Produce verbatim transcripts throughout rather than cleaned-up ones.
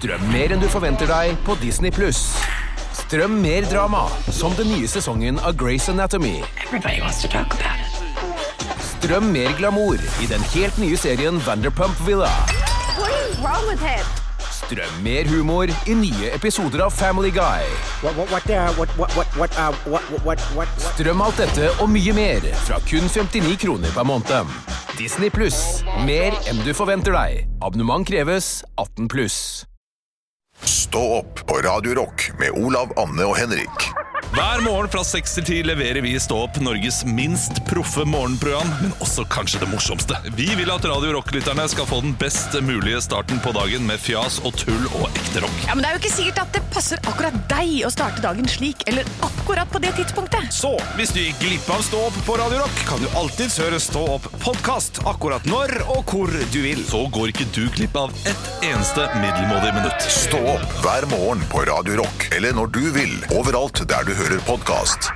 Strøm mer enn du forventer deg på Disney plus. Strøm mer drama, som den nye sesongen av Grey's Anatomy. Everybody wants to talk about it. Strøm mer glamour i den helt nye serien Vanderpump Villa. What is wrong with him? Strøm mer humor i nye episoder av Family Guy. What, what, what, uh, what, what, what, what, uh, what, what, what, what? Strøm alt dette og mye mer fra kun femtini kroner per måned. Disney plus. Mer enn du forventer deg. Abonnement kreves atten pluss. Stå opp på Radio Rock med Olav, Anne og Henrik. Hver morgen fra seks til ti leverer vi Stå opp Norges minst proffe morgenprogram, men også kanskje det morsomste. Vi vil at Radio Rock-lytterne skal få den best mulige starten på dagen med fjas og tull og ekte rock. Ja, men det er jo ikke sikkert at det passer akkurat deg å starte dagen slik, eller akkurat på det tidspunktet. Så, hvis du gikk glipp av Stå opp på Radio Rock, kan du alltid høre Stå opp podcast akkurat når og hvor du vil. Så går ikke du glipp av ett eneste middelmådig minutt. Stå opp hver morgen på Radio Rock, eller når du vil, overalt der du hører podcast.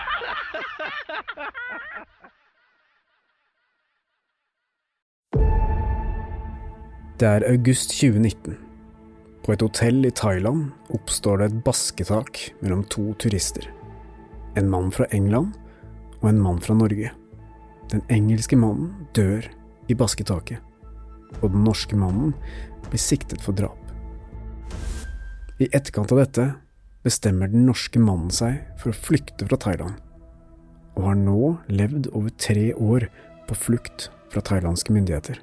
Det er august tjue nitten. På et hotell i Thailand oppstår det et basketak mellom to turister. En mann fra England og en mann fra Norge. Den engelske mannen dør i basketaket, og den norske mannen blir siktet for drap. I etterkant av dette bestemmer den norske mannen seg for å flykte fra Thailand, og har nå levd over tre år på flukt fra thailandske myndigheter.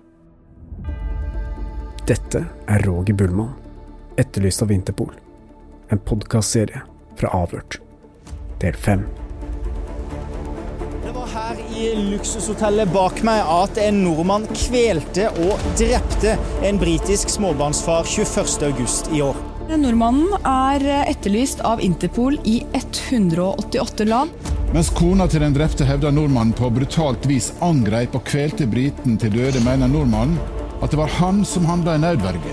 Dette er Roger Bullmann, etterlyst av Interpol, en podcastserie fra Avhørt, del fem. Det var her i luksushotellet bak meg at en nordmann kvelte og drepte en britisk småbarnsfar tjueførste august i år. Nordmannen er etterlyst av Interpol i ett hundre og åttiåtte land. Mens kona til den drepte hevder nordmannen på brutalt vis angrep og kvelte briten til døde, mener nordmannen at det var han som handlet i nødverge.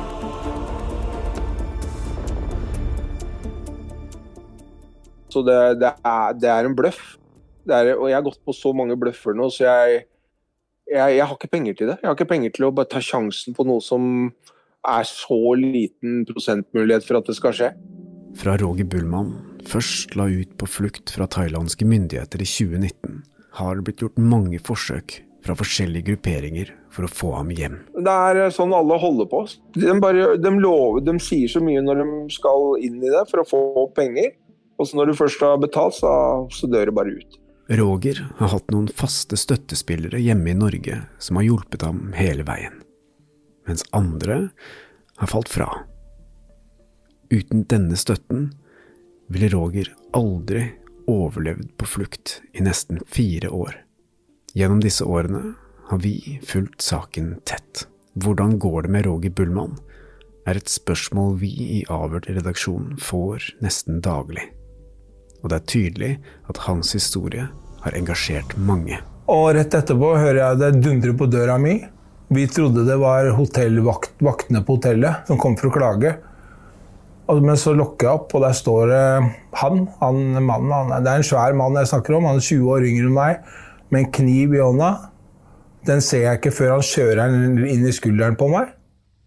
Så det, det, er, det er en bløff. Det er, og jeg har gått på så mange bløffer nå, så jeg, jeg, jeg har ikke penger til det. Jeg har ikke penger til å bare ta sjansen på noe som er så liten prosentmulighet for at det skal skje. Fra Roger Bullmann først la ut på flukt fra thailandske myndigheter i tjue nitten, har det blitt gjort mange forsøk fra forskjellige grupperinger for å få ham hjem. Det er sånn alle holder på. De, bare, de, lover, de sier så mye når de skal inn i det for å få penger, og så når du først har betalt, så, så dør det bare ut. Roger har hatt noen faste støttespillere hjemme i Norge som har hjulpet ham hele veien, mens andre har falt fra. Uten denne støtten ville Roger aldri overlevd på flukt i nesten fire år. Gjennom disse årene har vi fulgt saken tett. Hvordan går det med Roger Bullmann, er et spørsmål vi i Avhørt-redaksjonen får nesten daglig. Og det er tydelig at hans historie har engasjert mange. Og rett etterpå hører jeg det dundre på døra mi. Vi trodde det var hotellvaktene på hotellet som kom for å klage. Men så lukker jeg opp, og der står han, han mannen, han, det er en svær mann jeg snakker om, han er tjue år yngre enn meg, med en kniv i hånda. Den ser jeg ikke før han kjører den inn i skulderen på meg.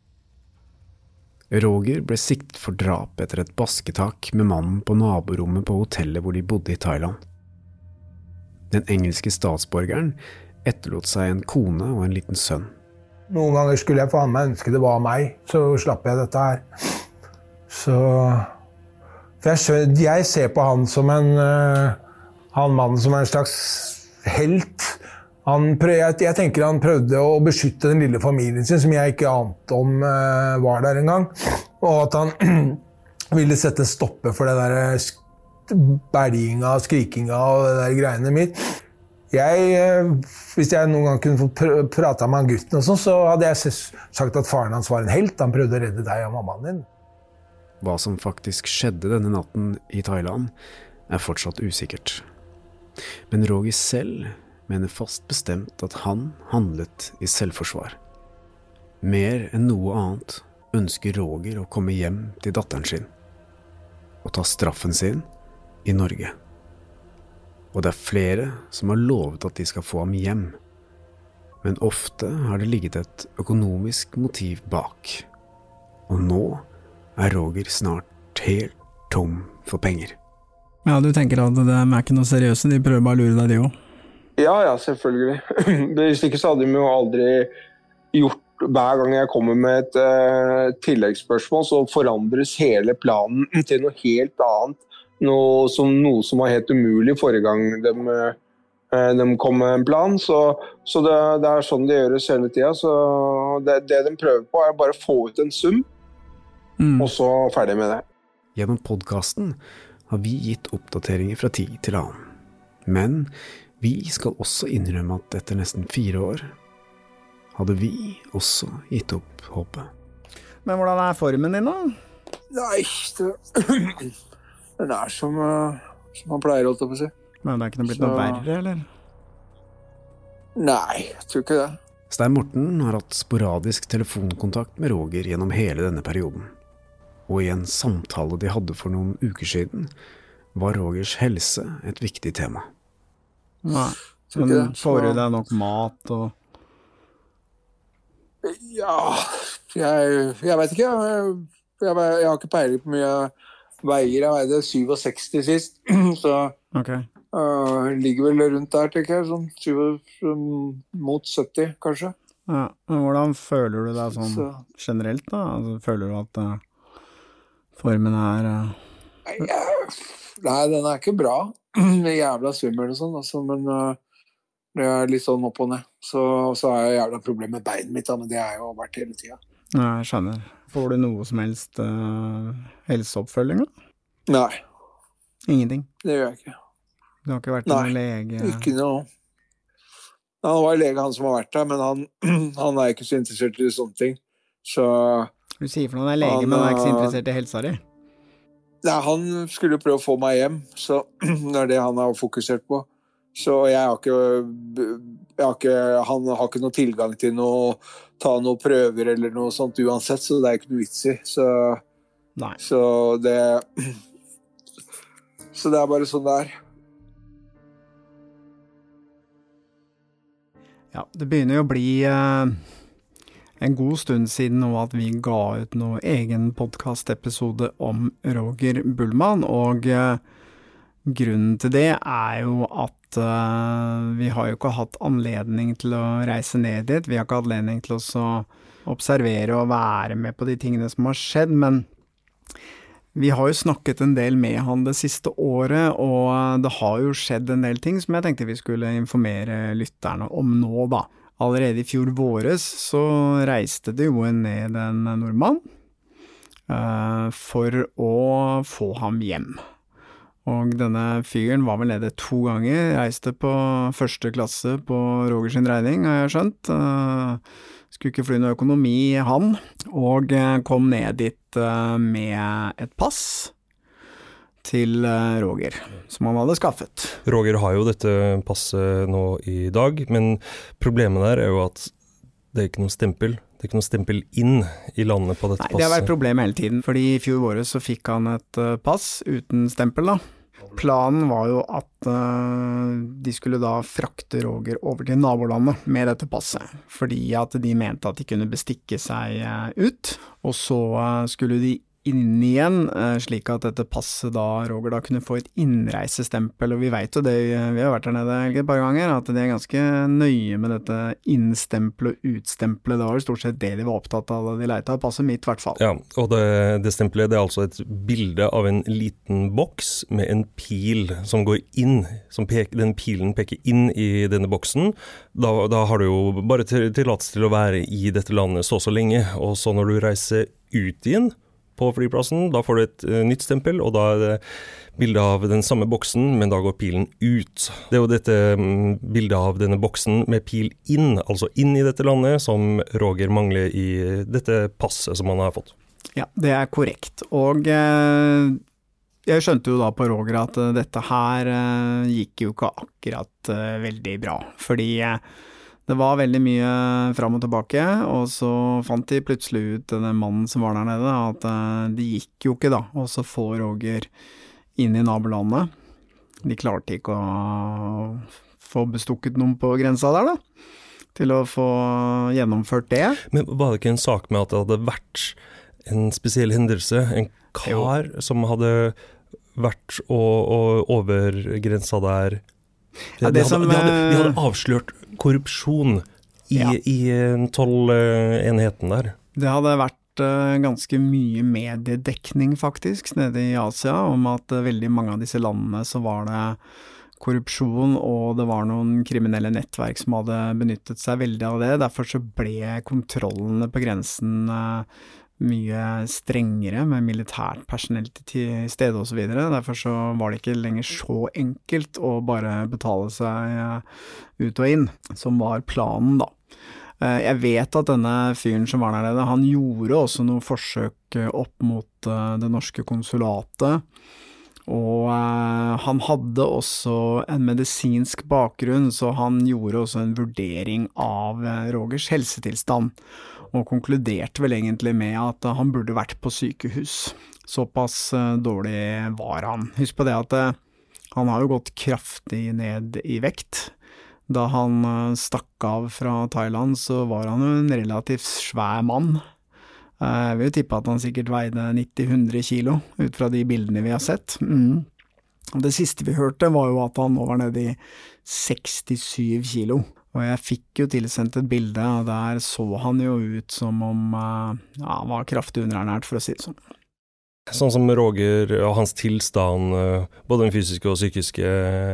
Roger ble siktet for drap etter et basketak med mannen på naborommet på hotellet hvor de bodde i Thailand. Den engelske statsborgeren etterlot seg en kone og en liten sønn. Noen ganger skulle jeg faen meg ønske det var meg, så slapp jeg dette her. Så for jeg, jeg ser på han som en han mannen som en slags helt. Han prøv, jeg, jeg tenker han prøvde å beskytte den lille familien sin, som jeg ikke ante om uh, var der en gang. Og at han ville sette stoppe for det der berginga, skrikinga og det der greiene mitt. Jeg, uh, hvis jeg noen gang kunne få pr prate med han gutten og sånn, så hadde jeg sagt at faren hans var en helt. Han prøvde å redde deg og mammaen din. Hva som faktisk skjedde denne natten i Thailand er fortsatt usikkert. Men Roger selv mener fast bestemt at han handlet i selvforsvar. Mer enn noe annet ønsker Roger å komme hjem til datteren sin og ta straffen sin i Norge. Og det er flere som har lovet at de skal få ham hjem, men ofte har det ligget et økonomisk motiv bak. Og nå er Roger snart helt tom for penger. Ja, du tenker at de er ikke noe seriøse, de prøver bare å lure deg de også? Ja, ja, selvfølgelig. Hvis ikke så hadde de jo aldri gjort, hver gang jeg kommer med et uh, tilleggsspørsmål, så forandres hele planen til noe helt annet. Noe som, noe som var helt umulig forrige gang de, uh, de kom med en plan. Så, så det, det er sånn det gjøres hele tiden. Så det, det de prøver på er bare å få ut en sum, mm. og så ferdig med det. Gjennom podcasten har vi gitt oppdateringer fra tid til annen. Men vi skal også innrømme at etter nesten fire år hadde vi også gitt opp håpet. Men hvordan er formen din da? Nei, det, den er som, uh, som man pleier holdt å si. Men det er ikke noe blitt Så... noe verre, eller? Nei, jeg tror ikke det. Stein Morten har hatt sporadisk telefonkontakt med Roger gjennom hele denne perioden. Og i en samtale de hadde for noen uker siden, var Rogers helse et viktig tema. Nei, men får du deg nok mat og... Ja, jeg, jeg vet ikke. Jeg, jeg, jeg har ikke peiling på mye veier. Jeg veide sekstisju sist, så okay. uh, ligger vel rundt der, tenker jeg. Sånn syv, mot sytti, kanskje. Ja, men hvordan føler du deg sånn så. Generelt da? Altså, føler du at uh, formen er... Uh... Nei, jeg, nei, den er ikke bra. Det er jævla svimmel og sånn, altså, men... Uh, det er litt sånn opp og ned. Så, så er jeg jævla problem med beinet mitt, da, men det er jo vært hele tiden. Ja, jeg skjønner. Får du noe som helst uh, helseoppfølging da? Nei. Ingenting? Det gjør jeg ikke. Du har ikke vært noen lege? Nei, ikke noe. Han var lege, han som har vært der, men han, han er ikke så interessert i sånne ting. Så... Du sier for noen er lege, han, men han er ikke så interessert i helsa di? Nei, han skulle prøve å få meg hjem, så det er det han har fokusert på. Så jeg har ikke, jeg har ikke, han har ikke noe tilgang til noe, ta noen prøver eller noe sånt uansett, så det er ikke noe vits i. Så, Nei. så det, så det er bare sånn det er. Ja, det begynner jo å bli eh, en god stund siden nå at vi ga ut noe egen podcast-episode om Roger Bullmann, og eh, grunnen til det er jo at uh, vi har jo ikke hatt anledning til å reise ned dit, vi har ikke hatt anledning til å observere og være med på de tingene som har skjedd, men vi har jo snakket en del med han det siste året, og det har jo skjedd en del ting som jeg tenkte vi skulle informere lytterne om nå da. Allerede i fjor våres så reiste det jo ned en nordmann uh, for å få ham hjem. Og denne fyren var vel nede to ganger, reiste på første klasse på Rogers regning, har jeg skjønt. Skulle ikke fly noe økonomi, han, og kom ned dit med et pass til Roger, som han hadde skaffet. Roger har jo dette passet nå i dag, men problemet der er jo at det er ikke noe stempel. Det er ikke noe stempel inn i landet på dette Nei, passet. Det har vært problem hele tiden, fordi i fjor våres så fikk han et pass uten stempel da. Planen var jo at uh, de skulle da frakte Roger over til nabolandet med dette passet, fordi at de mente at de kunne bestikke seg uh, ut, og så uh, skulle de inn igjen, uh, slik at dette passet da, Roger da kunne få et innreisestempel, og vi vet jo det, vi har vært der nede et par ganger, at de er ganske nøye med dette innstempel og utstempel, det var jo stort sett det de var opptatt av da de leita av passet mitt i hvert fall. Ja, og det, det stempelet det er altså et bilde av en liten boks med en pil som går inn, som pek, den pilen peker inn i denne boksen, da, da har du jo bare til, tillatelse til å være i dette landet så så lenge, og så når du reiser ut igjen, på flyplassen, da får du et uh, nytt stempel, og da er det bildet av den samme boksen, men da går pilen ut. Det er jo dette um, bildet av denne boksen med pil inn, altså inn i dette landet, som Roger mangler i dette passet som han har fått. Ja, det er korrekt. Og eh, jeg skjønte jo da på Roger at uh, dette her uh, gikk jo ikke akkurat uh, veldig bra, fordi uh, det var veldig mye frem og tilbake, og så fant de plutselig ut den mannen som var der nede, at det gikk jo ikke da, og så får Roger inn i nabolandet. De klarte ikke å få bestukket noen på grensa der da, til å få gjennomført det. Men var det ikke en sak med at det hadde vært en spesiell hendelse, en kar jo. som hadde vært og, og over grensa der. Ja, de, det som, hadde, de, hadde, de hadde avslørt korrupsjon i, ja. i tollenheten der. Det hadde vært ganske mye mediedekning faktisk nede i Asia om at veldig mange av disse landene så var det korrupsjon og det var noen kriminelle nettverk som hadde benyttet seg veldig av det. Derfor så ble kontrollene på grensen mye strengere med militært personell til stede og så videre. Derfor så var det ikke lenger så enkelt å bare betale seg ut og inn, som var planen da. Jeg vet at denne fyren som var der nede, han gjorde også noen forsøk opp mot det norske konsulatet, og han hadde også en medisinsk bakgrunn, så han gjorde også en vurdering av Rogers helsetilstand, og konkluderte vel egentlig med at han burde vært på sykehus. Såpass dårlig var han. Husk på det at han har jo gått kraftig ned i vekt. Da han stakk av fra Thailand, så var han jo en relativt svær mann. Jeg vil jo tippe at han sikkert veide nitti til hundre kilo, ut fra de bildene vi har sett. Mm. Det siste vi hørte var jo at han nå var nede i sekstisju kilo. Og jeg fikk jo tilsendt et bilde, og der så han jo ut som om ja, han var kraftig underernært, for å si det sånn. Sånn som Roger og hans tilstand, både den fysiske og psykiske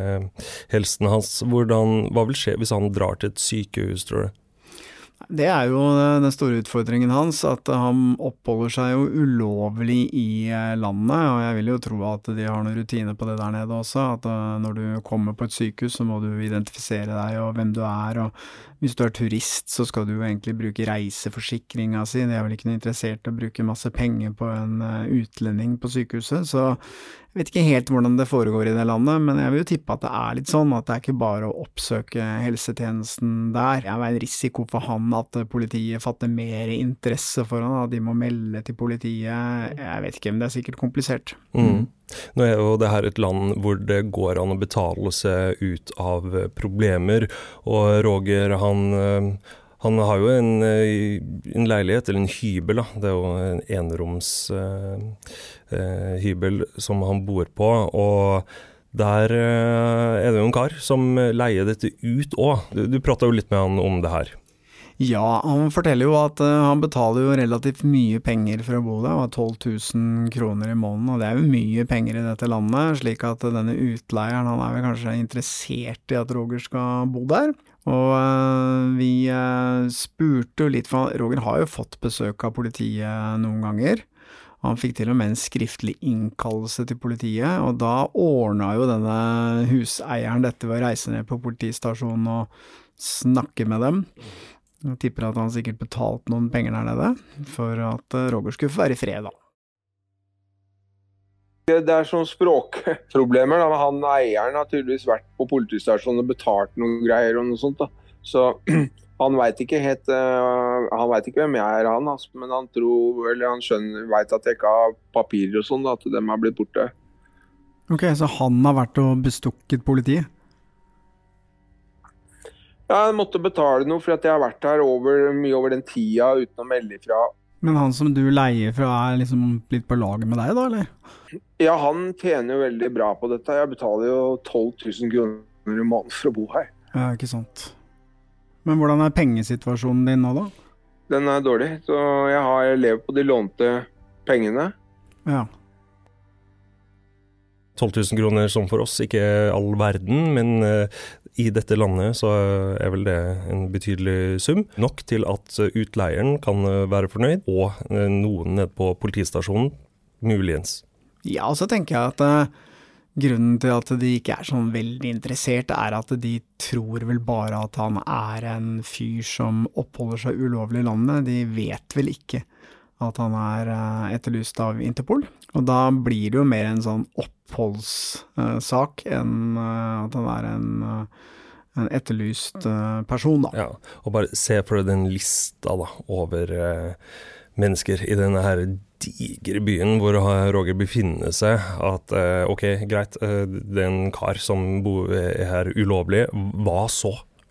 helsen hans, hvordan, hva vil skje hvis han drar til et sykehus, tror du? Det er jo den store utfordringen hans, at han oppholder seg jo ulovlig i landet, og jeg vil jo tro at de har noen rutiner på det der nede også, at når du kommer på et sykehus så må du identifisere deg og hvem du er, og hvis du er turist så skal du jo egentlig bruke reiseforsikringen sin, de er vel ikke noe interessert i å bruke masse penger på en utlending på sykehuset, så jeg vet ikke helt hvordan det foregår i det landet, men jeg vil jo tippe at det er litt sånn, at det er ikke bare å oppsøke helsetjenesten der. Det er en risiko for han at politiet fatter mer interesse for han, at de må melde til politiet. Jeg vet ikke, men det er sikkert komplisert. Mm. Nå er jo det her et land hvor det går an å betale seg ut av problemer, og Roger, han... Han har jo en, en leilighet, eller en hybel, da. Det er jo en enroms eh, eh, hybel som han bor på, og der eh, er det jo en kar som leier dette ut også. Du, du pratet jo litt med han om det her. Ja, han forteller jo at uh, han betaler jo relativt mye penger for å bo der, og tolv tusen kroner i måneden, og det er jo mye penger i dette landet, slik at uh, denne utleieren, han er vel kanskje interessert i at Roger skal bo der. Og uh, vi uh, spurte jo litt, for Roger har jo fått besøk av politiet noen ganger. Han fikk til og med en skriftlig innkallelse til politiet, og da ordnet jo denne huseieren dette ved å reise ned på politistasjonen og snakke med dem. Jeg tipper at han sikkert betalt noen penger der nede, for at Roger skulle få være i fred da. Det er sånne språkproblemer da. Han eieren har tydeligvis vært på politistasjonen og betalt noen greier og noe sånt da. Så han vet ikke helt, uh, han vet ikke hvem jeg er han, altså, men han tror, eller han skjønner, vet at jeg ikke har papirer og sånn da, at dem har blitt borte. Ok, så han har vært og bestukket politiet? Ja, jeg måtte betale noe, for at jeg har vært her over, mye over den tida uten å melde ifra. Men han som du leier fra er liksom litt på laget med deg da, eller? Ja, han tjener jo veldig bra på dette. Jeg betaler jo tolv tusen kroner i måneden for å bo her. Ja, ikke sant. Men hvordan er pengesituasjonen din nå da? Den er dårlig, så jeg har levet på de lånte pengene. Ja. tolv tusen kroner som for oss, ikke all verden, men uh, i dette landet så er vel det en betydelig sum. Nok til at utleieren kan være fornøyd, og uh, noen ned på politistasjonen, muligens. Ja, og så tenker jeg at uh, grunnen til at de ikke er sånn veldig interessert er at de tror vel bare at han er en fyr som oppholder seg ulovlig i landet. De vet vel ikke at han er uh, etterlyst av Interpol. Og da blir det jo mer en sånn oppholdssak uh, enn uh, at han er en, uh, en etterlyst uh, person da. Ja, og bare se for deg den lista da, over uh, mennesker i denne her digre byen hvor Roger befinner seg, at uh, ok, greit, uh, det er en kar som bor, er her ulovlig, hva så?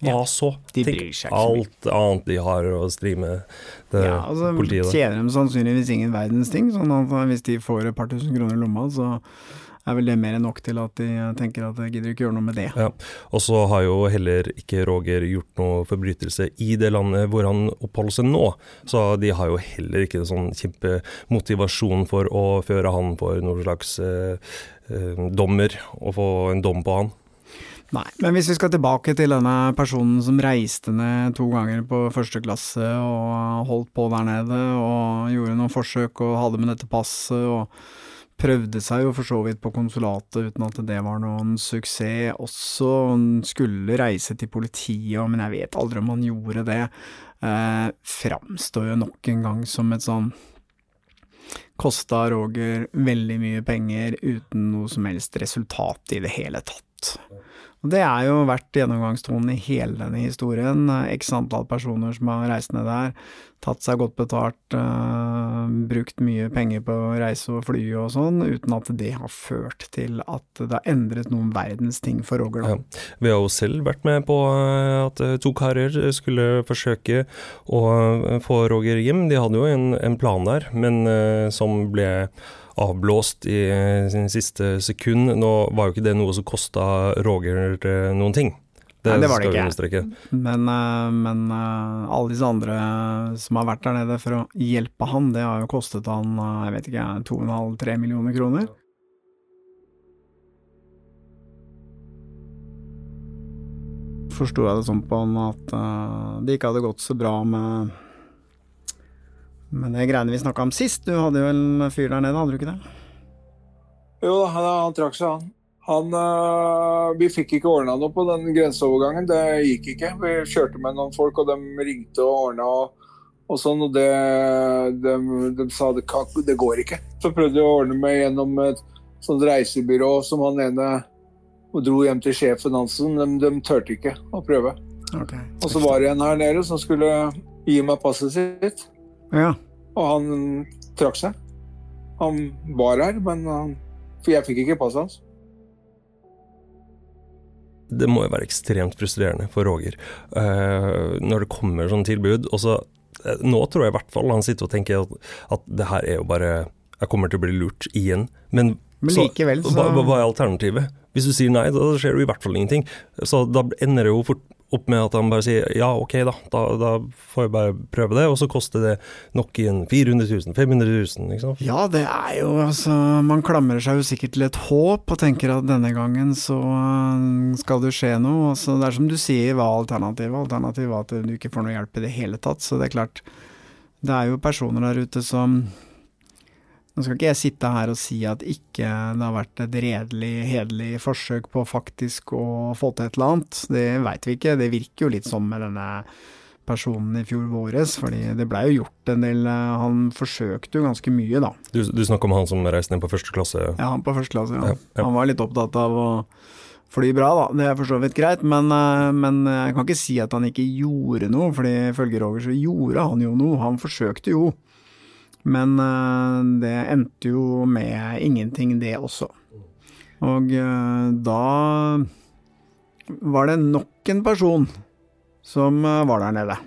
hva så? De Tenk bryr seg ikke så mye. alt annet de har å stri med det Ja, altså politiet. Da. tjener de sannsynligvis ingen verdens ting, sånn at hvis de får et par tusen kroner i lomma, så er vel det mer enn nok til at de tenker at de gidder ikke gjøre noe med det. Ja, og så har jo heller ikke Roger gjort noe forbrytelse i det landet hvor han oppholder seg nå, så de har jo heller ikke en sånn kjempemotivasjon for å føre han for noen slags eh, eh, dommer, og få en dom på han. Nei, men hvis vi skal tilbake til denne personen som reiste ned to ganger på første klasse og holdt på der nede og gjorde noen forsøk og hadde med dette passet og prøvde seg jo for så vidt på konsulatet uten at det var noen suksess også, han skulle reise til politiet, men jeg vet aldri om han gjorde det, eh, framstår jo nok en gang som et sånn kostet Roger veldig mye penger uten noe som helst resultat i det hele tatt. Og det er jo vært gjennomgangstonen i hele denne historien, x antall personer som har reist ned der, tatt seg godt betalt, uh, brukt mye penger på reise og fly og sånn, uten at det har ført til at det har endret noen verdens ting for Roger. Da. Ja. Vi har jo selv vært med på at to karer skulle forsøke å få Roger hjem. De hadde jo en, en plan der, men uh, som ble avblåst i sin siste sekund. Nå var jo ikke det noe som kostet Roger noen ting. Det, Nei, det var det skal ikke. Men, men alle disse andre som har vært der nede for å hjelpe han, det har jo kostet han, jeg vet ikke, to og en halv, tre millioner kroner. Forstod jeg det sånn på han at det ikke hadde gått så bra med Men det greiene vi snakket om sist, du hadde jo en fyr der nede, hadde du ikke det? Jo, han, han trakk seg han. han øh, vi fikk ikke ordnet noe på den grenseovergangen, det gikk ikke. Vi kjørte med noen folk, og de ringte og ordnet og, og sånn, og det, de, de sa det, det går ikke. Så prøvde jeg å ordne meg gjennom et sånt reisebyrå som han ene og dro hjem til sjefen Hansen. De, de tørte ikke å prøve. Okay. Og så var det en her nede som skulle gi meg passet sitt. Ja. Og han trakk seg. Han var her, men han, for jeg fikk ikke passet hans. Det må jo være ekstremt frustrerende for Roger uh, når det kommer sånn tilbud. Og så, uh, nå tror jeg i hvert fall han sitter og tenker at, at det her er jo bare, jeg kommer til å bli lurt igjen. Men, men likevel så... Hva, hva er alternativet? Hvis du sier nei, da skjer det i hvert fall ingenting. Så da ender det jo fort opp med at han bare sier, ja, ok da, da, da får jeg bare prøve det, og så koster det nok igjen fire hundre tusen, fem hundre tusen, ikke sant? Ja, det er jo, altså, man klamrer seg jo sikkert til et håp, og tenker at denne gangen så skal det skje noe, og så det er som du sier, hva alternativet? Alternativet var at du ikke får noe hjelp i det hele tatt, så det er klart, det er jo personer der ute som, nå skal ikke jeg sitte her og si at ikke det har vært et redelig, hedelig forsøk på faktisk å få til et eller annet. Det vet vi ikke. Det virker jo litt som med denne personen i fjor våres, fordi det ble jo gjort en del, han forsøkte jo ganske mye da. Du, du snakker om han som reiste ned på første klasse? Ja, han på første klasse, ja. ja, ja. Han var litt opptatt av å fly bra da, det er for så vidt greit, men, men jeg kan ikke si at han ikke gjorde noe, fordi ifølge Roger så gjorde han jo noe, han forsøkte jo. Men uh, det endte jo med ingenting det også. Og uh, da var det nok en person som uh, var der nede.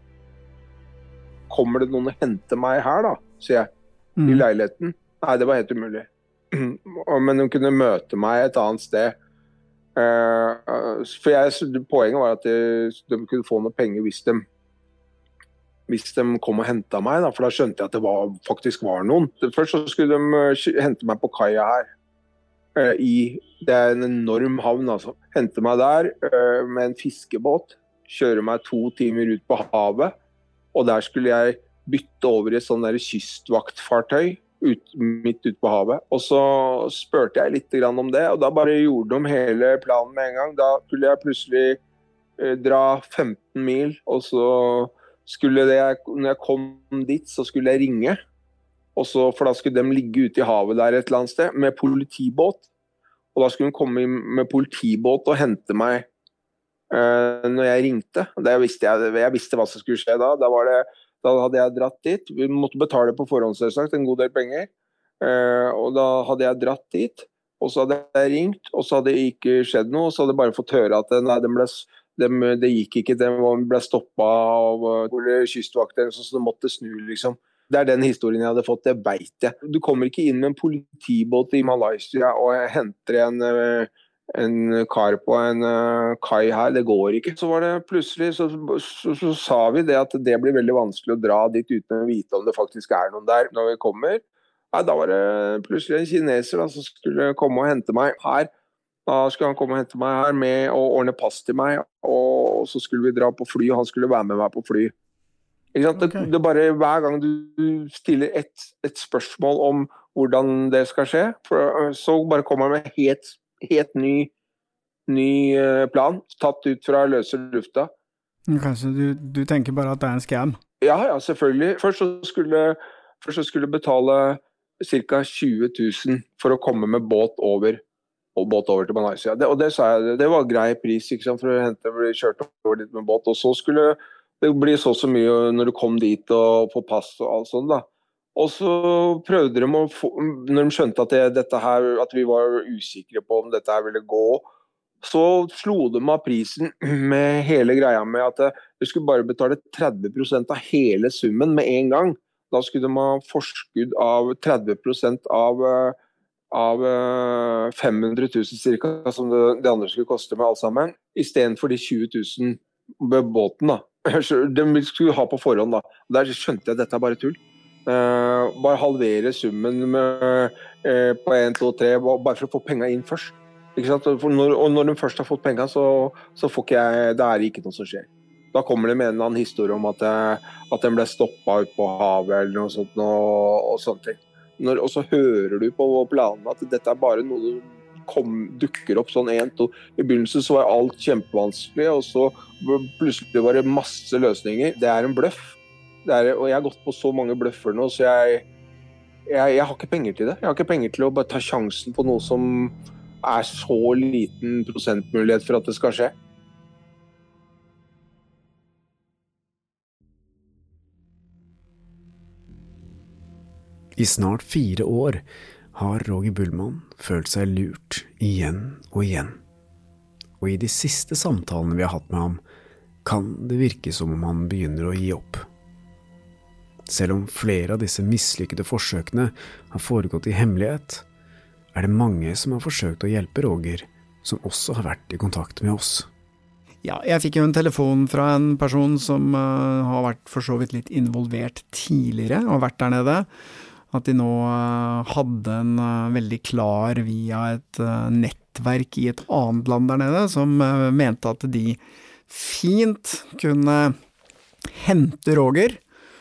Kommer det noen og henter meg her da, sier jeg, mm. i leiligheten? Nei, det var helt umulig. Men de kunne møte meg et annet sted. Uh, for jeg, poenget var at de, de kunne få noe penger hvis de hvis de kom og hentet meg, da, for da skjønte jeg at det var, faktisk var noen. Først så skulle de hente meg på kaia her. Uh, i, det er en enorm havn, altså. Hente meg der uh, med en fiskebåt, kjøre meg to timer ut på havet, og der skulle jeg bytte over i et sånn der kystvaktfartøy, ut, midt ut på havet. Og så spurte jeg litt grann om det, og da bare gjorde de hele planen med en gang. Da skulle jeg plutselig uh, dra femten mil, og så skulle det, når jeg kom dit, så skulle jeg ringe. Og så, for da skulle de ligge ute i havet der et eller annet sted, med politibåt. Og da skulle de komme med politibåt og hente meg uh, når jeg ringte. Det visste jeg, jeg visste hva som skulle skje da. Da, var det, da hadde jeg dratt dit. Vi måtte betale på forhånd, selvsagt, en god del penger. Uh, og da hadde jeg dratt dit. Og så hadde jeg ringt, og så hadde det ikke skjedd noe. Og så hadde jeg bare fått høre at nei, de ble, Det, det gikk ikke, det ble stoppet av kystvakter, så det måtte snu liksom. Det er den historien jeg hadde fått, det vet jeg. Du kommer ikke inn med en politibåt i Malaysia og henter en, en kar på en kai her, det går ikke. Så var det plutselig, så, så, så sa vi det at det blir veldig vanskelig å dra dit uten å vite om det faktisk er noen der når vi kommer. Ja, da var det plutselig en kineser da, som skulle komme og hente meg her. Da skulle han komme og hente meg her med å ordne pass til meg, og så skulle vi dra på fly, og han skulle være med meg på fly. Ikke sant? Okay. Det, det bare hver gang du stiller et, et spørsmål om hvordan det skal skje, for, så bare kommer han med helt, helt ny, ny plan, tatt ut fra løse lufta. Kanskje du, du tenker bare at det er en scam? Ja, ja, selvfølgelig. Først så skulle, først så skulle betale cirka tjue tusen for å komme med båt over og båt over til Malaysia. Det, og det sa jeg, det var grei pris, ikke sant, for å hente, bli kjørt over dit med båt, og så skulle det bli så så mye når du kom dit og få pass og alt sånt da. Og så prøvde de å få, når de skjønte at, det, dette her, at vi var usikre på om dette her ville gå, så slo de av prisen med hele greia med at du skulle bare betale tretti prosent av hele summen med en gang. Da skulle de ha forskudd av tretti prosent av av fem hundre tusen cirka, som det, det andre skulle koste med alt sammen, i stedet for de tjue tusen båten da. De skulle ha på forhånd da. Der skjønte jeg at dette er bare tull. Uh, bare halvere summen med, uh, på en, to, tre, bare for å få penger inn først. Ikke sant? For når, og når de først har fått penger, så, så får ikke jeg, det er ikke noe som skjer. Da kommer det med en eller annen historie om at, at den ble stoppet ut på havet eller noe sånt, og, og sånne ting. Når, og så hører du på planen at dette er bare noe som kom, dukker opp sånn en, to. I begynnelsen så var alt kjempevanskelig, og så plutselig var det masse løsninger. Det er en bløff. Det er, og jeg har gått på så mange bløffer nå, så jeg, jeg, jeg har ikke penger til det. Jeg har ikke penger til å bare ta sjansen på noe som er så liten prosentmulighet for at det skal skje. I snart fire år har Roger Bullmann følt seg lurt igjen og igjen. Og i de siste samtalene vi har hatt med ham, kan det virke som om han begynner å gi opp. Selv om flere av disse mislykkede forsøkene har foregått i hemmelighet, er det mange som har forsøkt å hjelpe Roger, som også har vært i kontakt med oss. Ja, jeg fikk jo en telefon fra en person som uh, har vært for så vidt litt involvert tidligere, og vært der nede. At de nå uh, hadde en uh, veldig klar via et uh, nettverk i et annet land der nede, som uh, mente at de fint kunne hente Roger,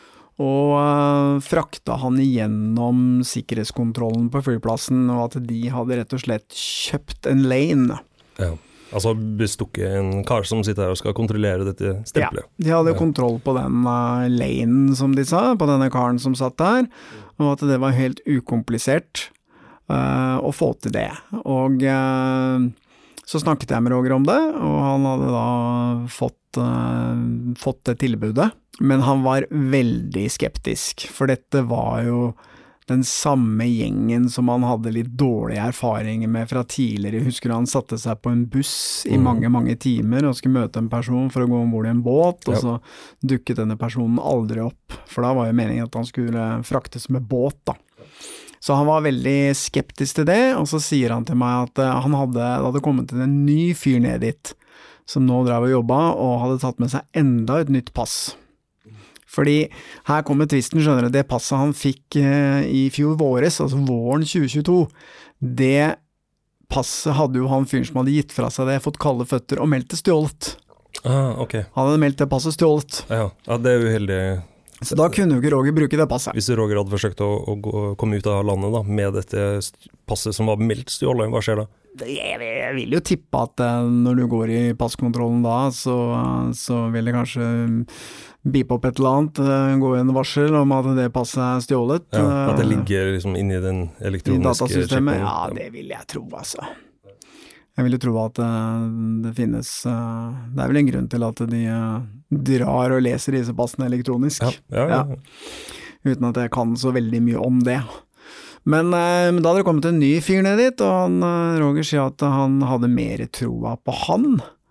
og uh, frakta han igjennom sikkerhetskontrollen på flyplassen, og at de hadde rett og slett kjøpt en lane. Ja. Altså bestukket en kar som sitter her og skal kontrollere dette stempelet. Ja, de hadde ja. kontroll på den uh, lanen, som de sa, på denne karen som satt der, og at det var helt ukomplisert uh, å få til det. Og uh, så snakket jeg med Roger om det, og han hadde da fått, uh, fått det tilbudet. Men han var veldig skeptisk, for dette var jo den samme gjengen som han hadde litt dårlige erfaringer med fra tidligere. Husker han satte seg på en buss i mange, mange timer og skulle møte en person for å gå ombord i en båt, og ja. så dukket denne personen aldri opp. For da var jo meningen at han skulle fraktes med båt da. Så han var veldig skeptisk til det, og så sier han til meg at han hadde, det hadde kommet til en ny fyr ned dit, som nå drev og jobbet, og hadde tatt med seg enda et nytt pass. Fordi her kommer tvisten, skjønner du, det passet han fikk eh, i fjor våres, altså våren tjue tjueto, det passet hadde jo han fyren som hadde gitt fra seg det, fått kalde føtter og meldt det stjålet. Ah, ok. Han hadde meldt det passet stjålet. Ja, ja, det er jo heldig. Så da kunne jo ikke Roger bruke det passet. Hvis Roger hadde forsøkt å, å gå, komme ut av landet da, med dette passet som var meldt stjålet, hva skjer da? Jeg, jeg vil jo tippe at når du går i passkontrollen da, så, så vil det kanskje bipe opp et eller annet, gå i en varsel om at det passet er stjålet. Ja, at det ligger liksom inne i den elektroniske i datasystemet, ja, det vil jeg tro altså. Jeg vil jo tro at det finnes, det er vel en grunn til at de drar og leser disse passene elektronisk. Ja, ja, ja. Ja. Uten at jeg kan så veldig mye om det. Men, men da hadde det kommet en ny fyr ned dit, og han, Roger sier at han hadde mer troa på han.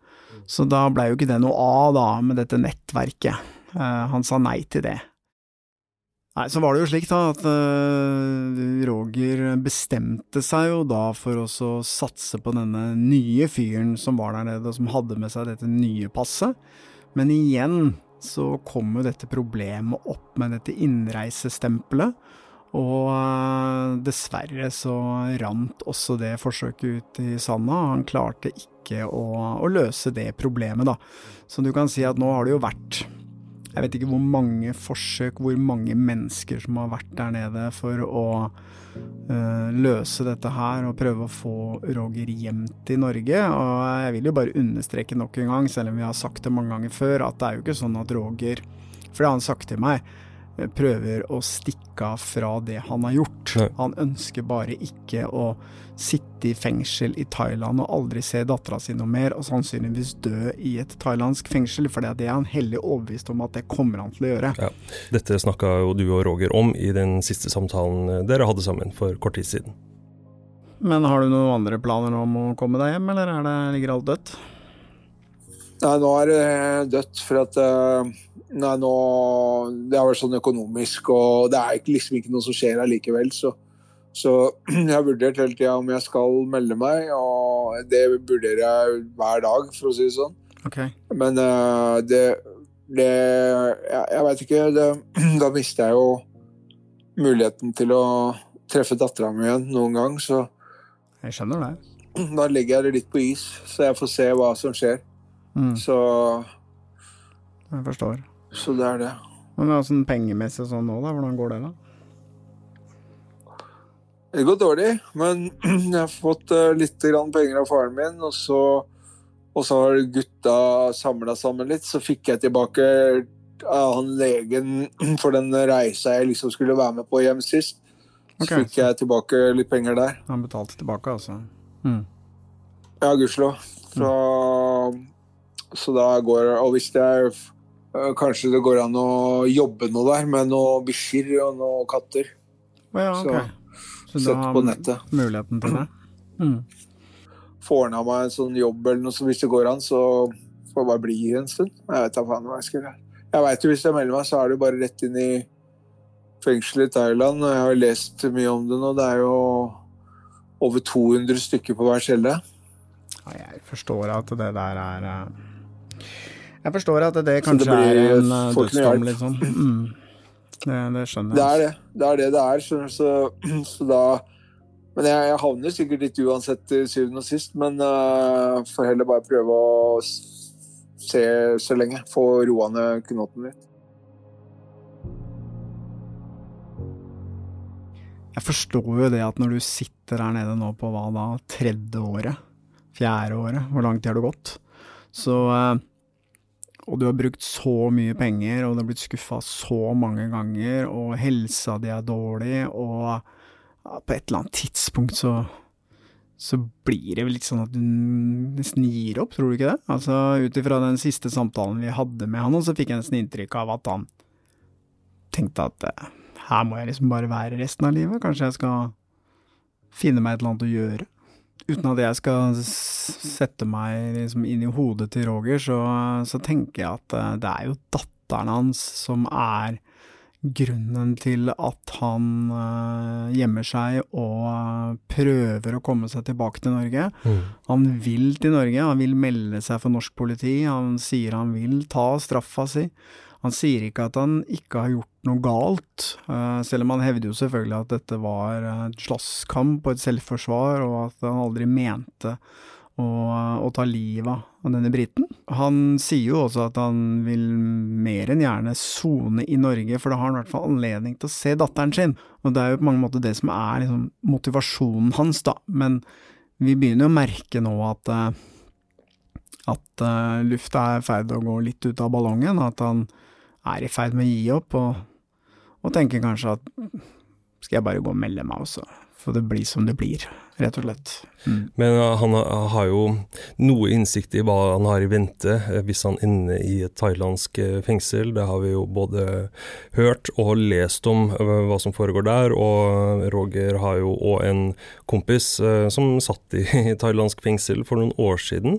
Så da ble jo ikke det noe av da med dette nettverket. Uh, han sa nei til det. Nei, så var det jo slik da at uh, Roger bestemte seg jo da for å satse på denne nye fyren som var der nede, og som hadde med seg dette nye passet. Men igjen så kom jo dette problemet opp med dette innreisestempelet, og uh, dessverre så rant også det forsøket ut i sanda. Han klarte ikke å, å løse det problemet da. Så du kan si at nå har det jo vært, jeg vet ikke hvor mange forsøk, hvor mange mennesker som har vært der nede for å uh, løse dette her og prøve å få Roger hjem til Norge. Og jeg vil jo bare understreke nok en gang, selv om vi har sagt det mange ganger før, at det er jo ikke sånn at Roger, for det har han sagt til meg, prøver å stikke av fra det han har gjort. Nei. Han ønsker bare ikke å sitte i fengsel i Thailand og aldri se datteren sin noe mer, og sannsynligvis dø i et thailandsk fengsel, for det er han hellig overbevist om at det kommer han til å gjøre. Ja. Dette snakket jo du og Roger om i den siste samtalen dere hadde sammen for kort tid siden. Men har du noen andre planer om å komme deg hjem, eller er det, ligger alt dødt? Nei, nå er det dødt, for at nei, nå, det har vært sånn økonomisk, og det er liksom ikke noe som skjer her likevel, så, så jeg har vurdert hele tiden om jeg skal melde meg, og det vurderer jeg hver dag, for å si det sånn. Okay. Men uh, det, det jeg, jeg vet ikke, det, da mister jeg jo muligheten til å treffe datteren min igjen noen gang, så jeg skjønner det. Da legger jeg det litt på is, så jeg får se hva som skjer. Mm. Så jeg forstår. Så det er det. Men er sånn pengemessig sånn nå da, hvordan går det da? Det går dårlig, men jeg har fått uh, litt grann penger av faren min, og så, og så har gutta samlet sammen litt, så fikk jeg tilbake av han legen for den reisa jeg liksom skulle være med på hjem sist. Så okay, fikk jeg tilbake litt penger der. Han betalte tilbake altså? Mm. Ja, gudslov. Så, mm. så da går det, og hvis det er, kanskje det går an å jobbe noe der, med noen bikkjer og noen katter. Ja, ok. Så, så sett på nettet. Muligheten til det? Mm. Får ordnet meg en sånn jobb eller noe, så hvis det går an, så får jeg bare bli en stund. Jeg vet ikke hva jeg skal gjøre. Jeg vet jo, hvis jeg melder meg, så er det bare rett inn i fengsel i Thailand, og jeg har lest mye om det nå. Det er jo over to hundre stykker på hver celle. Ja, jeg forstår at det der er jeg forstår at det kanskje det er en dødsdom litt sånn. Mm. Det, det skjønner jeg. Det er det. Det er det det er. Så, så, så da men jeg, jeg havner sikkert litt uansett til syvende og sist, men uh, får heller bare prøve å se så lenge, få roende knoten litt. Jeg forstår jo det at når du sitter her nede nå på hva da, tredje året, fjerde året, hvor langt har det gått, så, og du har brukt så mye penger, og du har blitt skuffet så mange ganger, og helsa di er dårlig, og på et eller annet tidspunkt så, så blir det vel litt sånn at du nesten gir opp, tror du ikke det? Altså utifra den siste samtalen vi hadde med han, så fikk jeg nesten inntrykk av at han tenkte at her må jeg liksom bare være resten av livet. Kanskje jeg skal finne meg et eller annet å gjøre. Uten at jeg skal sette meg liksom inn i hodet til Roger, så, så tenker jeg at det er jo datteren hans som er grunnen til at han uh, gjemmer seg og prøver å komme seg tilbake til Norge. Mm. Han vil til Norge, han vil melde seg for norsk politi, han sier han vil ta straffa si. Han sier ikke at han ikke har gjort noe galt, uh, selv om han hevder jo selvfølgelig at dette var et slåsskamp og et selvforsvar, og at han aldri mente å, å ta livet av denne briten. Han sier jo også at han vil mer enn gjerne sone i Norge, for da har han i hvert fall anledning til å se datteren sin, og det er jo på mange måter det som er liksom, motivasjonen hans da, men vi begynner jo å merke nå at, at uh, lufta er i ferd å gå litt ut av ballongen, at han er i ferd med å gi opp, og, og tenker kanskje at skal jeg bare gå og melde meg også, for det blir som det blir, rett og slett. Mm. Men uh, han har jo noe innsikt i hva han har i vente hvis han ender i et thailandsk fengsel. Det har vi jo både hørt og lest om uh, hva som foregår der, og Roger har jo også en kompis uh, som satt i, i thailandsk fengsel for noen år siden.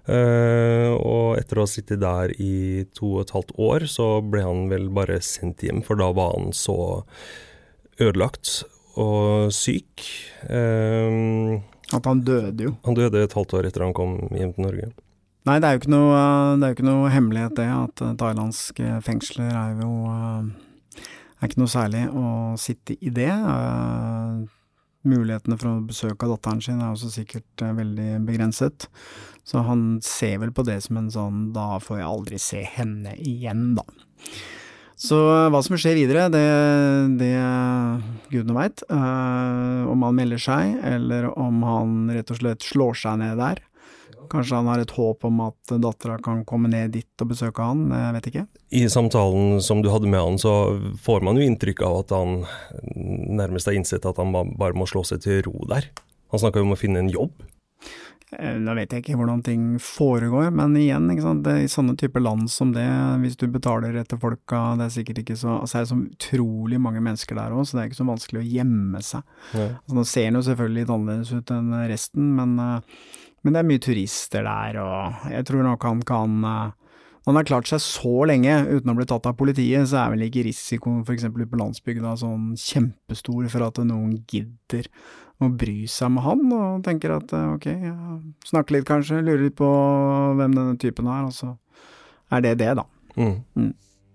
Uh, og etter å ha sittet der i to og et halvt år, så ble han vel bare sendt hjem, for da var han så ødelagt og syk. Uh, At han døde jo. Han døde et halvt år etter han kom hjem til Norge. Nei, det er jo ikke noe, det er jo ikke noe hemmelighet det, at thailandske fengsler er jo er ikke noe særlig å sitte i det. Mulighetene for å besøke datteren sin er også sikkert veldig begrenset. Så han ser vel på det som en sånn, da får jeg aldri se henne igjen da. Så hva som skjer videre, det, det gudene vet. Om han melder seg, eller om han rett og slett slår seg ned der. Kanskje han har et håp om at datteren kan komme ned dit og besøke han, jeg vet ikke. I samtalen som du hadde med han, så får man jo inntrykk av at han nærmest har innsett at han bare må slå seg til ro der. Han snakker jo om å finne en jobb. Da vet jeg ikke hvordan ting foregår, men igjen, ikke sant? Det, i sånne typer land som det, hvis du betaler etter folka, det er sikkert ikke så, altså er det så utrolig mange mennesker der også, så det er ikke så vanskelig å gjemme seg. Ja. Altså, nå ser han jo selvfølgelig litt annerledes ut enn resten, men Men det er mye turister der, og jeg tror nok han kan, når han har klart seg så lenge uten å bli tatt av politiet, så er vel ikke risikoen for eksempel på landsbygda sånn kjempestor for at noen gidder å bry seg med han, og tenker at ok, snakke litt kanskje, lurer litt på hvem denne typen er, og så er det det da. Mm. Mm.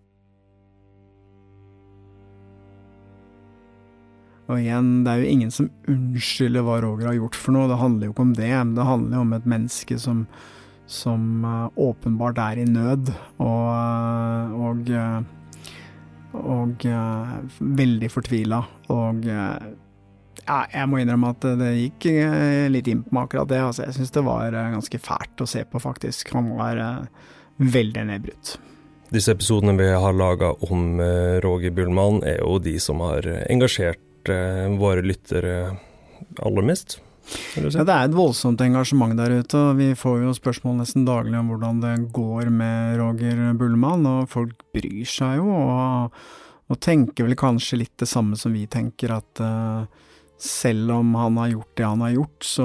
Og igjen, det er jo ingen som unnskylder hva Roger har gjort for noe, det handler jo ikke om det, men det handler jo om et menneske som, som uh, åpenbart er i nød, og, og, uh, og uh, veldig fortvilet, og uh, ja, jeg må innrømme at det gikk uh, litt inn på meg akkurat det, altså, jeg synes det var uh, ganske fælt å se på faktisk, han var uh, veldig nedbrutt. Disse episodene vi har laget om uh, Roger Bullmann er jo de som har engasjert våre lyttere aller mest. Si? Ja, det er et voldsomt engasjement der ute, og vi får jo spørsmål nesten daglig om hvordan det går med Roger Bullmann, og folk bryr seg jo, og, og tenker vel kanskje litt det samme som vi tenker, at uh, selv om han har gjort det han har gjort, så,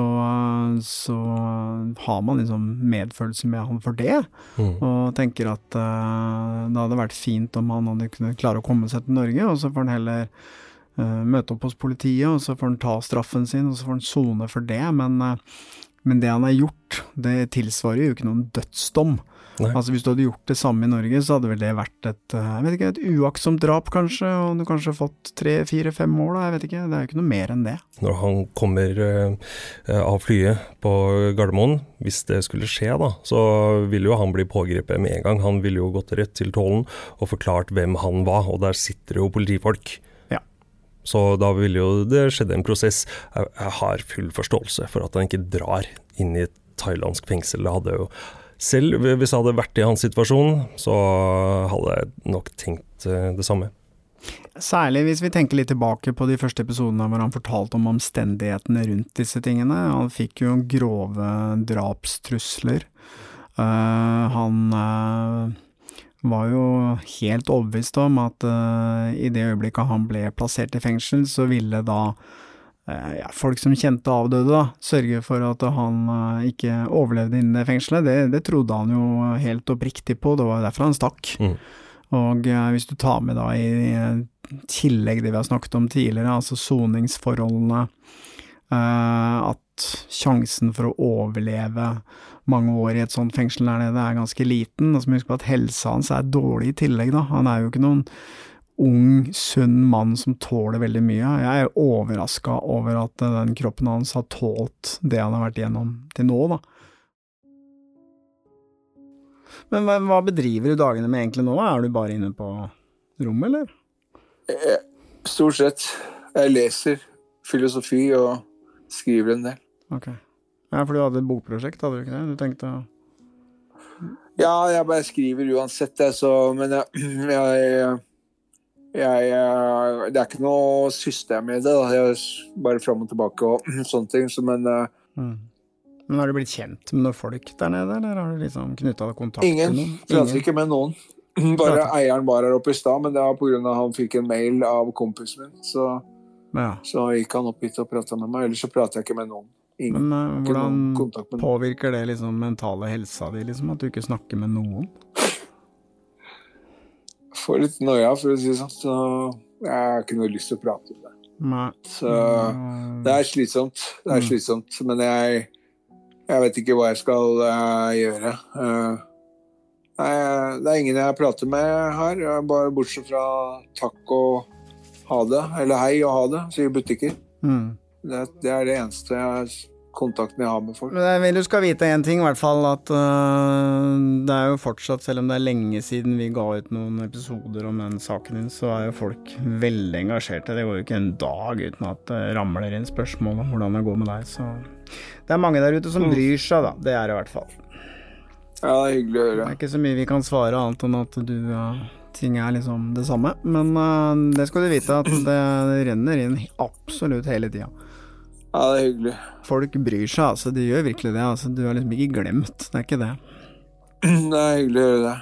så har man liksom medfølelse med han for det, mm. og tenker at uh, det hadde vært fint om han hadde kunne klare å komme seg til Norge, og så får han heller Uh, møte opp hos politiet, og så får han ta straffen sin, og så får han sone for det, men, uh, men det han har gjort, det tilsvarer jo ikke noen dødsdom. Nei. Altså hvis du hadde gjort det samme i Norge, så hadde vel det vært et, uh, jeg vet ikke, et uaktsomt drap kanskje, og du kanskje fått tre, fire, fem år da, jeg vet ikke, det er jo ikke noe mer enn det. Når han kommer uh, av flyet på Gardermoen, hvis det skulle skje da, så vil jo han bli pågrepet med en gang. Han vil jo gått rett til tollen og forklart hvem han var, og der sitter jo politifolk. Så da vil jo det skjedde en prosess. Jeg, jeg har full forståelse for at han ikke drar inn i et thailandsk fengsel. Det hadde jo, selv hvis jeg hadde vært i hans situasjon, så hadde jeg nok tenkt det samme. Særlig hvis vi tenker litt tilbake på de første episodene hvor han fortalte om omstendighetene rundt disse tingene. Han fikk jo grove drapstrusler. Uh, han... Uh, var jo helt overbevist om at uh, i det øyeblikket han ble plassert i fengsel, så ville da uh, ja, folk som kjente avdøde da, sørge for at han uh, ikke overlevde innen det fengselet. Det, det trodde han jo helt oppriktig på, det var derfor han stakk. Mm. Og uh, hvis du tar med da i, i tillegg det vi har snakket om tidligere, altså soningsforholdene, uh, at sjansen for å overleve mange år i et sånt fengsel der nede er ganske liten, og som husker på at helsa hans er dårlig i tillegg da. Han er jo ikke noen ung, sunn mann som tåler veldig mye. Jeg er overrasket over at den kroppen hans har tålt det han har vært gjennom til nå da. Men hva, hva bedriver du dagene med egentlig nå? Er du bare inne på rommet, eller? Stort sett. Jeg leser filosofi og skriver en del. Ok. Ja, for du hadde et bokprosjekt, hadde du ikke det? Du tenkte å... Ja, jeg bare skriver uansett det, så, men jeg, jeg, jeg, jeg, det er ikke noe system i det, da. Jeg er bare frem og tilbake og sånne ting, så, men... Mm. Men har du blitt kjent med noen folk der nede, eller har du liksom knyttet kontakt Ingen, med noen? Ingen, prater ikke med noen. Bare eieren var her oppe i sted, men det var på grunn av at han fikk en mail av kompisen min, så, ja. Så gikk han opp hit og pratet med meg, ellers så prater jeg ikke med noen. Men uh, hvordan påvirker det liksom mentale helsa di, liksom, at du ikke snakker med noen? Får litt nøya, for å si sånn, så jeg har ikke noe lyst til å prate om det. Nei. Så det er slitsomt, det er slitsomt, men jeg, jeg vet ikke hva jeg skal uh, gjøre. Uh, nei, det er ingen jeg prater med her, bare bortsett fra takk og ha det, eller hei og ha det, sier butikker. Mm. Det, det er det eneste jeg, kontakten jeg har med folk. Men jeg vil du skal vite en ting, i hvert fall, at uh, det er jo fortsatt, selv om det er lenge siden vi ga ut noen episoder om den saken din, så er jo folk veldig engasjerte. Det går jo ikke en dag uten at det ramler inn spørsmål om hvordan det går med deg, så det er mange der ute som bryr seg, da. Det er det i hvert fall. Ja, det er hyggelig å høre. Det er ikke så mye vi kan svare, annet enn at du, uh, ting er liksom det samme, men uh, det skal du vite at det, det renner inn absolutt hele tiden. Ja, det er hyggelig. Folk bryr seg, altså, de gjør virkelig det, altså, du har liksom ikke glemt, det er ikke det. Det er hyggelig å gjøre det.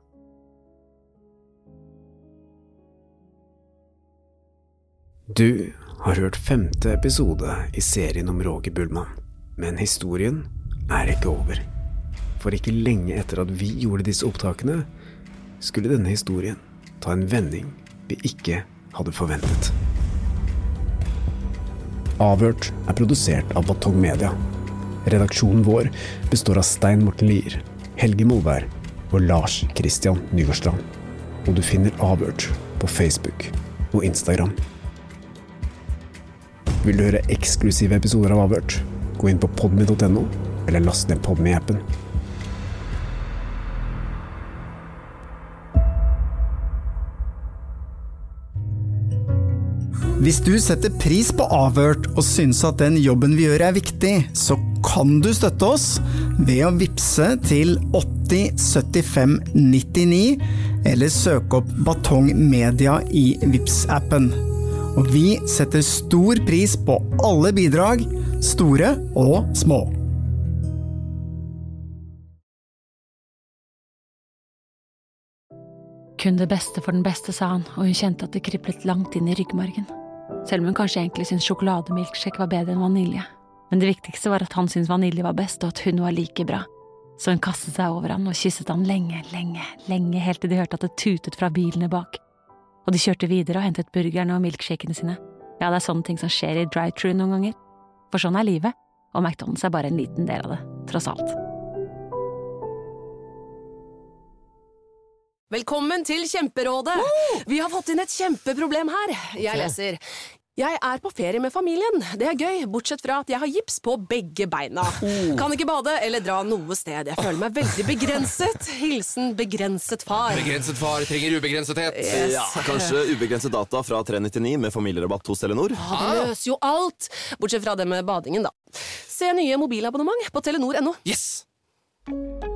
Du har hørt femte episode i serien om Roger Bullmann, men historien er ikke over. For ikke lenge etter at vi gjorde disse opptakene, skulle denne historien ta en vending vi ikke hadde forventet. Avhørt er produsert av Batong Media. Redaksjonen vår består av Stein Morten Lier, Helge Molberg og Lars Christian Nygårdstrand. Og du finner Avhørt på Facebook og Instagram. Vil du høre eksklusive episoder av Avhørt? Gå inn på podme punktum no eller last ned Podme-appen. Hvis du setter pris på Avhørt og synes at den jobben vi gjør er viktig, så kan du støtte oss ved å vipse til åtti syttifem nittini eller søke opp Batong Media i Vips-appen. Og vi setter stor pris på alle bidrag, store og små. Kun det beste for den beste, sa han, og hun kjente at det kriblet langt inn i ryggmargen. Selv om hun kanskje egentlig syntes sjokolademilkshake var bedre enn vanilje. Men det viktigste var at han syntes vanilje var best, og at hun var like bra. Så hun kastet seg over han og kysset han lenge, lenge, lenge, helt til de hørte at det tutet fra bilene bak. Og de kjørte videre og hentet burgerne og milkshakene sine. Ja, det er sånne ting som skjer i drive-thru noen ganger. For sånn er livet, og McDonald's er bare en liten del av det, tross alt. Velkommen til Kjemperådet! Vi har fått inn et kjempeproblem her. Jeg leser. Jeg er på ferie med familien. Det er gøy, bortsett fra at jeg har gips på begge beina. Kan ikke bade eller dra noe sted. Jeg føler meg veldig begrenset. Hilsen begrenset far. Begrenset far trenger ubegrensethet. Yes. Ja, kanskje ubegrenset data fra tre nittini med familierabatt hos Telenor? Ja, det løser jo alt. Bortsett fra det med badingen, da. Se nye mobilabonnement på telenor punktum no. Yes!